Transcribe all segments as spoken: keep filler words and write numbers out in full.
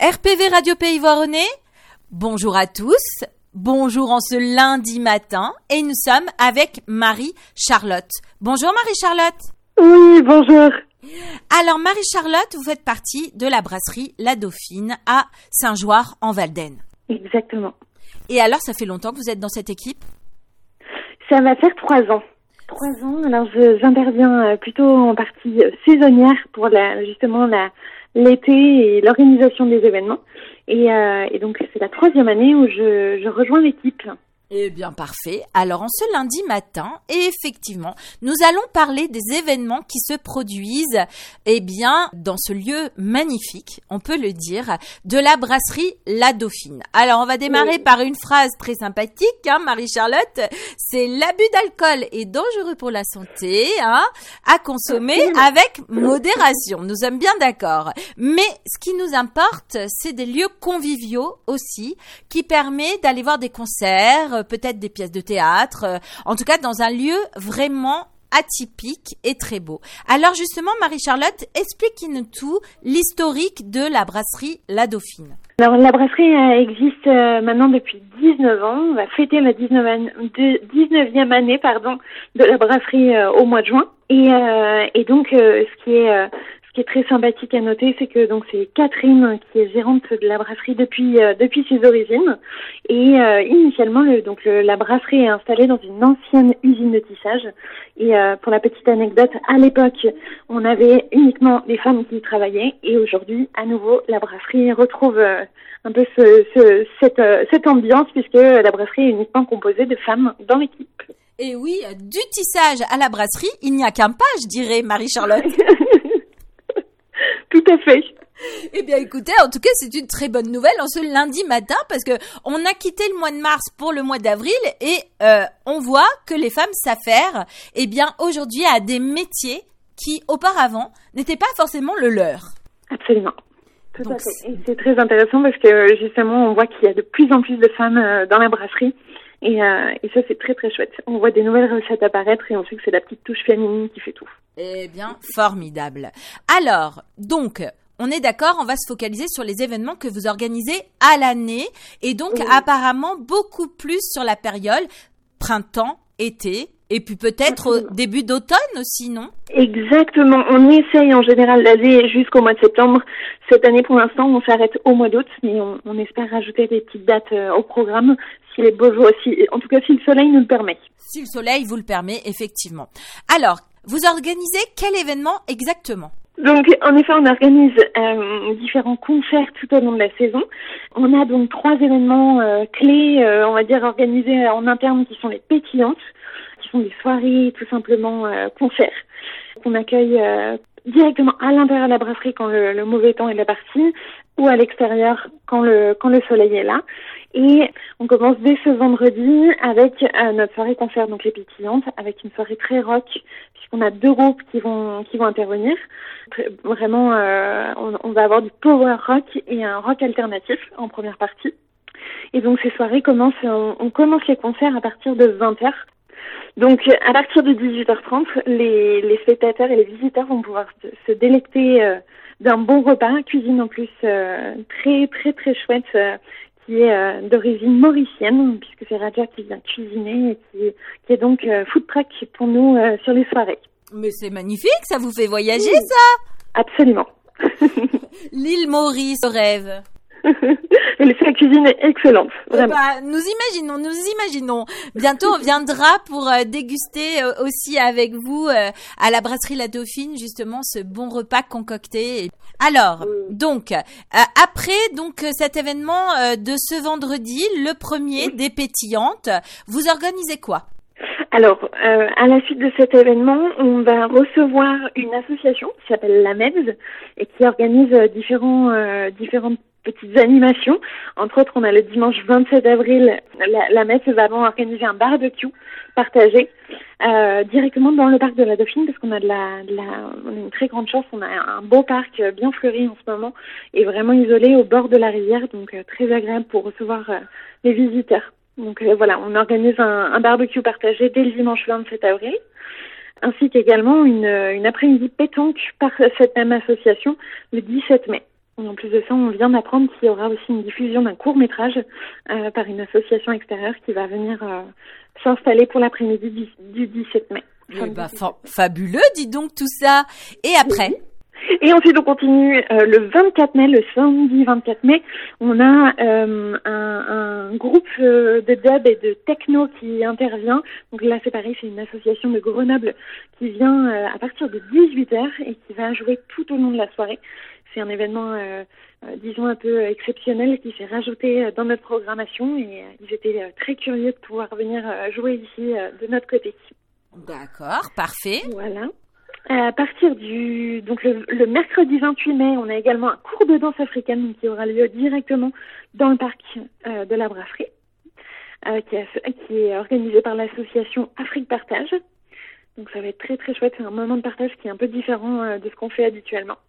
R P V Radio Pays Voironnais, bonjour à tous, bonjour en ce lundi matin et nous sommes avec Marie-Charlotte. Bonjour Marie-Charlotte. Oui, bonjour. Alors Marie-Charlotte, vous faites partie de la brasserie La Dauphine à Saint-Joire en Valdaine. Exactement. Et alors, ça fait longtemps que vous êtes dans cette équipe ? Ça va faire trois ans. Trois ans, alors je, j'interviens plutôt en partie saisonnière pour la, justement la, l'été et l'organisation des événements. Et, euh, et donc, c'est la troisième année où je, je rejoins l'équipe. Eh bien, parfait. Alors, en ce lundi matin, et effectivement, nous allons parler des événements qui se produisent, eh bien, dans ce lieu magnifique, on peut le dire, de la brasserie La Dauphine. Alors, on va démarrer oui. par une phrase très sympathique, hein, Marie-Charlotte. C'est l'abus d'alcool est dangereux pour la santé, hein, à consommer avec modération. Nous sommes bien d'accord. Mais ce qui nous importe, c'est des lieux conviviaux aussi, qui permettent d'aller voir des concerts, peut-être des pièces de théâtre, euh, en tout cas dans un lieu vraiment atypique et très beau. Alors justement, Marie-Charlotte, expliquez-nous tout l'historique de la brasserie La Dauphine. Alors la brasserie euh, existe euh, maintenant depuis dix-neuf ans. On va fêter la dix-neuvième année pardon, de la brasserie euh, au mois de juin. Et, euh, et donc euh, ce qui est... Euh, Ce qui est très sympathique à noter, c'est que donc c'est Catherine qui est gérante de la brasserie depuis euh, depuis ses origines. Et euh, initialement, le, donc le, la brasserie est installée dans une ancienne usine de tissage. Et euh, pour la petite anecdote, à l'époque, on avait uniquement des femmes qui y travaillaient. Et aujourd'hui, à nouveau, la brasserie retrouve euh, un peu ce, ce, cette, euh, cette ambiance, puisque la brasserie est uniquement composée de femmes dans l'équipe. Et oui, du tissage à la brasserie, il n'y a qu'un pas, je dirais, Marie-Charlotte. Tout à fait. Eh bien, écoutez, en tout cas, c'est une très bonne nouvelle en ce lundi matin parce que on a quitté le mois de mars pour le mois d'avril et euh, on voit que les femmes s'affairent, eh bien, aujourd'hui à des métiers qui, auparavant, n'étaient pas forcément le leur. Absolument. Tout Donc, à fait. Et c'est très intéressant parce que, justement, on voit qu'il y a de plus en plus de femmes euh, dans la brasserie. Et, euh, et ça, c'est très, très chouette. On voit des nouvelles recettes apparaître et on sait que c'est la petite touche féminine qui fait tout. Eh bien, formidable. Alors, donc, on est d'accord, on va se focaliser sur les événements que vous organisez à l'année et donc oui. apparemment beaucoup plus sur la période printemps, été et puis peut-être au début d'automne aussi, non ? Exactement. On essaye en général d'aller jusqu'au mois de septembre. Cette année, pour l'instant, on s'arrête au mois d'août, mais on, on espère rajouter des petites dates euh, au programme si les beaux jours, si, en tout cas si le soleil nous le permet. Si le soleil vous le permet, effectivement. Alors, vous organisez quel événement exactement ? Donc, en effet, on organise euh, différents concerts tout au long de la saison. On a donc trois événements euh, clés, euh, on va dire, organisés en interne qui sont les pétillantes, qui sont des soirées tout simplement euh, concerts qu'on accueille euh, directement à l'intérieur de la brasserie quand le, le mauvais temps est de la partie ou à l'extérieur quand le quand le soleil est là. Et on commence dès ce vendredi avec euh, notre soirée concert, donc les pétillantes, avec une soirée très rock, puisqu'on a deux groupes qui vont qui vont intervenir. Vraiment, euh, on, on va avoir du power rock et un rock alternatif en première partie. Et donc ces soirées commencent, on, on commence les concerts à partir de vingt heures. Donc à partir de dix-huit heures trente, les, les spectateurs et les visiteurs vont pouvoir se, se délecter euh, d'un bon repas, cuisine en plus euh, très très très chouette, euh, qui est euh, d'origine mauricienne, puisque c'est Raja qui vient cuisiner et qui, qui est donc euh, food truck pour nous euh, sur les soirées. Mais c'est magnifique, ça vous fait voyager, oui. Ça ? Absolument. L'île Maurice, rêve. La cuisine est excellente, vraiment. Bah, nous imaginons, nous imaginons. Bientôt, on viendra pour euh, déguster euh, aussi avec vous euh, à la brasserie La Dauphine, justement, ce bon repas concocté. Alors, mm. donc, euh, après donc cet événement euh, de ce vendredi, le premier oui. des pétillantes, vous organisez quoi ? Alors, euh, à la suite de cet événement, on va recevoir une association qui s'appelle la M E D S et qui organise différents, euh, différentes petites animations. Entre autres, on a le dimanche vingt-sept avril, la, la M E D S va organiser un barbecue partagé euh, directement dans le parc de la Dauphine parce qu'on a de la, de la, on a une très grande chance, on a un beau parc bien fleuri en ce moment et vraiment isolé au bord de la rivière, donc euh, très agréable pour recevoir euh, les visiteurs. Donc euh, voilà, on organise un, un barbecue partagé dès le dimanche vingt-sept avril, ainsi qu'également une, une après-midi pétanque par cette même association le dix-sept mai. Et en plus de ça, on vient d'apprendre qu'il y aura aussi une diffusion d'un court-métrage euh, par une association extérieure qui va venir euh, s'installer pour l'après-midi du, du dix-sept mai. Eh bah, fa- fabuleux, dis donc tout ça. Et après? Et ensuite, on continue euh, le vingt-quatre mai, le samedi vingt-quatre mai. On a euh, un, un groupe euh, de dub et de techno qui intervient. Donc là, c'est pareil, c'est une association de Grenoble qui vient euh, à partir de dix-huit heures et qui va jouer tout au long de la soirée. C'est un événement, euh, euh, disons, un peu exceptionnel qui s'est rajouté dans notre programmation et euh, ils étaient euh, très curieux de pouvoir venir euh, jouer ici euh, de notre côté. D'accord, parfait. Voilà. À partir du donc le, le mercredi vingt-huit mai, on a également un cours de danse africaine qui aura lieu directement dans le parc euh, de la Brasserie, euh, qui, a, qui est organisé par l'association Afrique Partage. Donc ça va être très très chouette, c'est un moment de partage qui est un peu différent euh, de ce qu'on fait habituellement.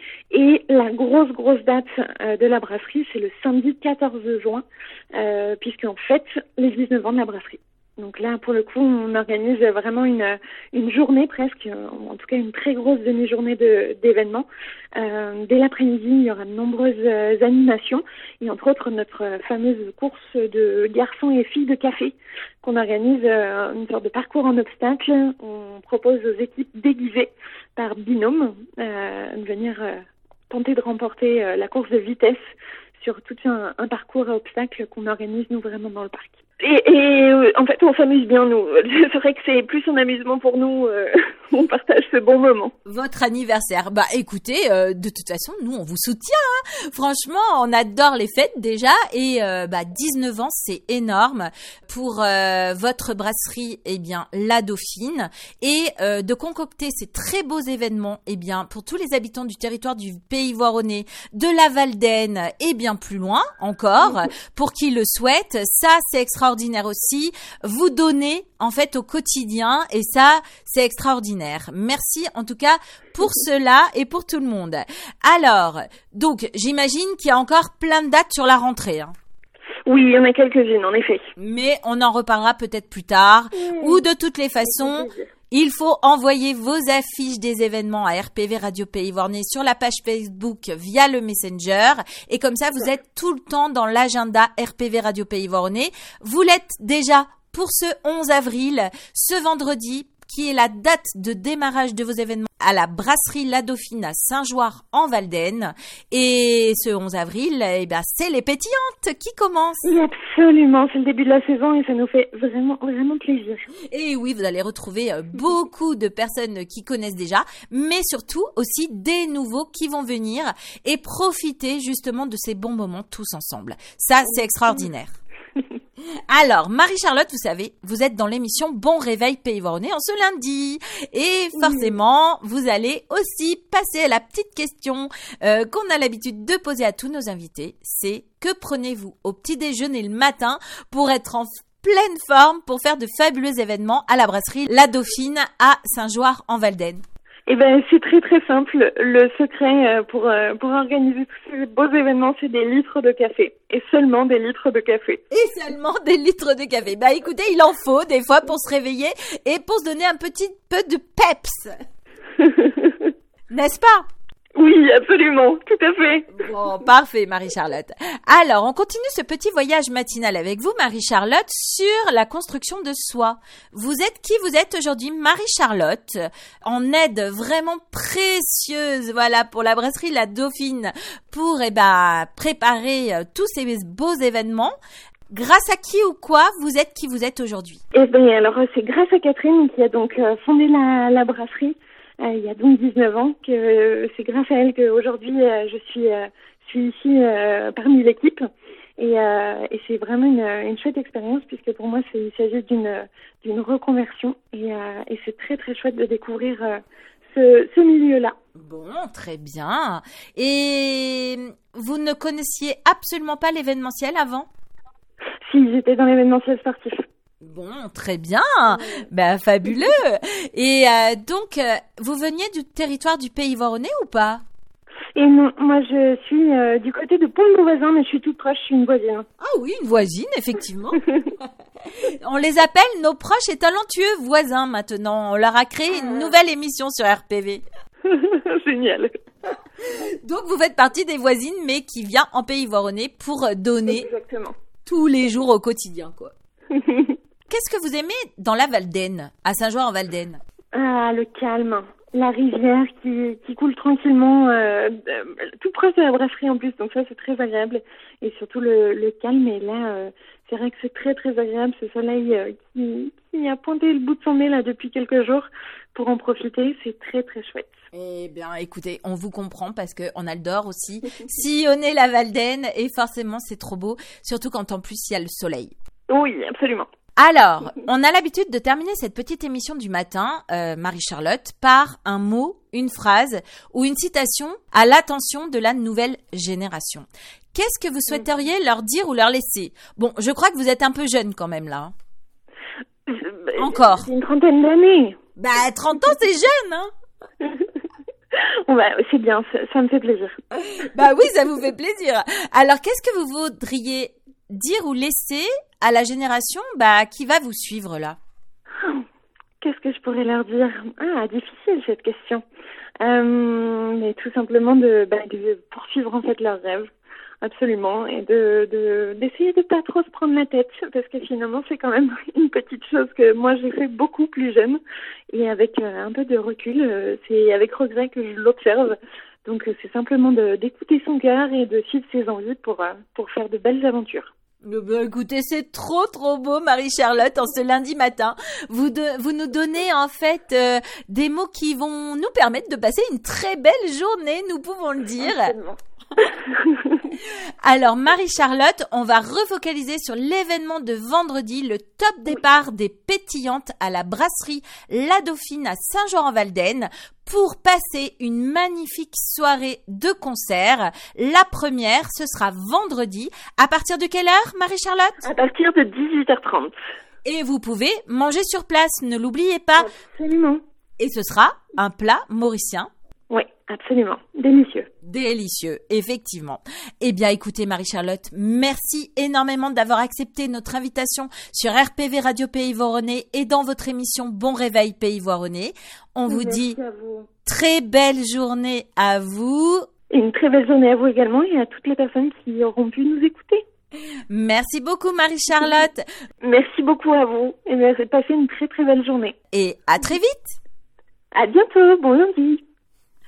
Et la grosse grosse date euh, de la Brasserie, c'est le samedi quatorze juin, euh, puisqu'on fête les dix-neuf ans de la Brasserie. Donc là, pour le coup, on organise vraiment une une journée presque, en tout cas une très grosse demi-journée de, d'événements. Euh, dès l'après-midi, il y aura de nombreuses euh, animations et entre autres notre fameuse course de garçons et filles de café qu'on organise, euh, une sorte de parcours en obstacles. On propose aux équipes déguisées par binôme euh, de venir euh, tenter de remporter euh, la course de vitesse sur tout un, un parcours à obstacles qu'on organise nous vraiment dans le parc. Et, et euh, en fait, on s'amuse bien, nous. C'est vrai que c'est plus un amusement pour nous. Euh, on partage ce bon moment. Votre anniversaire. Bah, écoutez, euh, de toute façon, nous, on vous soutient. Hein. Franchement, on adore les fêtes déjà. Et euh, bah, dix-neuf ans, c'est énorme pour euh, votre brasserie, eh bien, La Dauphine. Et euh, de concocter ces très beaux événements, eh bien, pour tous les habitants du territoire du Pays Voironnais, de la Valdaine et bien plus loin encore, pour qui le souhaitent. Ça, c'est extraordinaire. Extraordinaire aussi, vous donnez en fait au quotidien et ça c'est extraordinaire. Merci en tout cas pour cela et pour tout le monde. Alors, donc j'imagine qu'il y a encore plein de dates sur la rentrée. Hein. Oui, il y en a quelques-unes en effet. Mais on en reparlera peut-être plus tard mmh. ou de toutes les façons. Il faut envoyer vos affiches des événements à R P V Radio Pays Voironnais sur la page Facebook via le Messenger. Et comme ça, vous êtes tout le temps dans l'agenda R P V Radio Pays Voironnais. Vous l'êtes déjà pour ce onze avril, ce vendredi, qui est la date de démarrage de vos événements à la brasserie La Dauphine à Saint-Joire en Valdaine. Et ce onze avril, eh ben, c'est les pétillantes qui commencent. Oui, absolument. C'est le début de la saison et ça nous fait vraiment, vraiment plaisir. Et oui, vous allez retrouver beaucoup de personnes qui connaissent déjà, mais surtout aussi des nouveaux qui vont venir et profiter justement de ces bons moments tous ensemble. Ça, c'est extraordinaire. Alors, Marie-Charlotte, vous savez, vous êtes dans l'émission Bon Réveil Pays Voironnais en ce lundi. Et forcément, vous allez aussi passer à la petite question euh, qu'on a l'habitude de poser à tous nos invités. C'est que prenez-vous au petit déjeuner le matin pour être en pleine forme pour faire de fabuleux événements à la brasserie La Dauphine à Saint-Joire en Valdaine? Eh ben, c'est très très simple. Le secret pour euh, pour organiser tous ces beaux événements, c'est des litres de café. Et seulement des litres de café. Et seulement des litres de café. Bah écoutez, il en faut des fois pour se réveiller et pour se donner un petit peu de peps. N'est-ce pas? Oui, absolument, tout à fait. Bon, parfait, Marie-Charlotte. Alors, on continue ce petit voyage matinal avec vous, Marie-Charlotte, sur la construction de soi. Vous êtes qui vous êtes aujourd'hui, Marie-Charlotte, en aide vraiment précieuse, voilà, pour la brasserie La Dauphine, pour, eh ben, préparer euh, tous ces beaux événements. Grâce à qui ou quoi vous êtes qui vous êtes aujourd'hui? Eh ben, alors, c'est grâce à Catherine qui a donc euh, fondé la, la brasserie. Euh, il y a donc dix-neuf ans, que euh, c'est grâce à elle qu'aujourd'hui euh, je suis, euh, suis ici euh, parmi l'équipe et, euh, et c'est vraiment une, une chouette expérience puisque pour moi c'est, il s'agit d'une, d'une reconversion et, euh, et c'est très très chouette de découvrir euh, ce, ce milieu-là. Bon, très bien. Et vous ne connaissiez absolument pas l'événementiel avant? Si, j'étais dans l'événementiel sportif. Bon, très bien, ben fabuleux. Et euh, donc, euh, vous veniez du territoire du Pays Voironnais ou pas? Et non, moi je suis euh, du côté de Pont-de-Beauvoisin, mais je suis toute proche, je suis une voisine. Ah oui, une voisine, effectivement. On les appelle nos proches et talentueux voisins maintenant. On leur a créé une nouvelle émission sur R P V. Génial. Donc vous faites partie des voisines, mais qui vient en Pays Voironnais pour donner Exactement. tous les jours au quotidien, quoi. Qu'est-ce que vous aimez dans la Valdaine, à Saint-Jean-en-Valdaine? Ah, le calme. La rivière qui, qui coule tranquillement, euh, euh, tout proche de la brasserie en plus, donc ça c'est très agréable. Et surtout le, le calme, et là, euh, c'est vrai que c'est très très agréable, ce soleil euh, qui, qui a pointé le bout de son nez là depuis quelques jours. Pour en profiter, c'est très très chouette. Eh bien, écoutez, on vous comprend parce qu'on adore aussi sillonner la Valdaine et forcément c'est trop beau, surtout quand en plus il y a le soleil. Oui, absolument. Alors, on a l'habitude de terminer cette petite émission du matin, euh, Marie-Charlotte, par un mot, une phrase ou une citation à l'attention de la nouvelle génération. Qu'est-ce que vous souhaiteriez leur dire ou leur laisser? Bon, je crois que vous êtes un peu jeune quand même là. Encore. Une trentaine d'années. Bah, trente ans, c'est jeune, hein? Bon, bah, c'est bien, ça, ça me fait plaisir. Bah oui, ça vous fait plaisir. Alors, qu'est-ce que vous voudriez dire ou laisser à la génération bah, qui va vous suivre là? Qu'est-ce que je pourrais leur dire? Ah, difficile cette question. Euh, mais tout simplement de, bah, de poursuivre en fait leurs rêves. Absolument, et de, de d'essayer de pas trop se prendre la tête, parce que finalement c'est quand même une petite chose que moi j'ai fait beaucoup plus jeune, et avec euh, un peu de recul, euh, c'est avec regret que je l'observe. Donc euh, c'est simplement de, d'écouter son cœur et de suivre ses envies pour euh, pour faire de belles aventures. Bah, écoutez, c'est trop trop beau, Marie-Charlotte, en ce lundi matin. Vous de, vous nous donnez en fait euh, des mots qui vont nous permettre de passer une très belle journée, nous pouvons le dire. Absolument. Alors Marie-Charlotte, on va refocaliser sur l'événement de vendredi, le top départ des pétillantes à la brasserie La Dauphine à Saint-Jean-en-Valdaine pour passer une magnifique soirée de concert. La première, ce sera vendredi. À partir de quelle heure, Marie-Charlotte? À partir de dix-huit heures trente. Et vous pouvez manger sur place, ne l'oubliez pas. Absolument. Et ce sera un plat mauricien. Oui, absolument. Délicieux. Délicieux, effectivement. Eh bien, écoutez, Marie-Charlotte, merci énormément d'avoir accepté notre invitation sur R P V Radio Pays Voironnais et dans votre émission Bon Réveil Pays Voironnais. On vous Merci dit à vous. Très belle journée à vous. Et une très belle journée à vous également et à toutes les personnes qui auront pu nous écouter. Merci beaucoup, Marie-Charlotte. Merci beaucoup à vous et passez une très très belle journée. Et à très vite. À bientôt, bon lundi.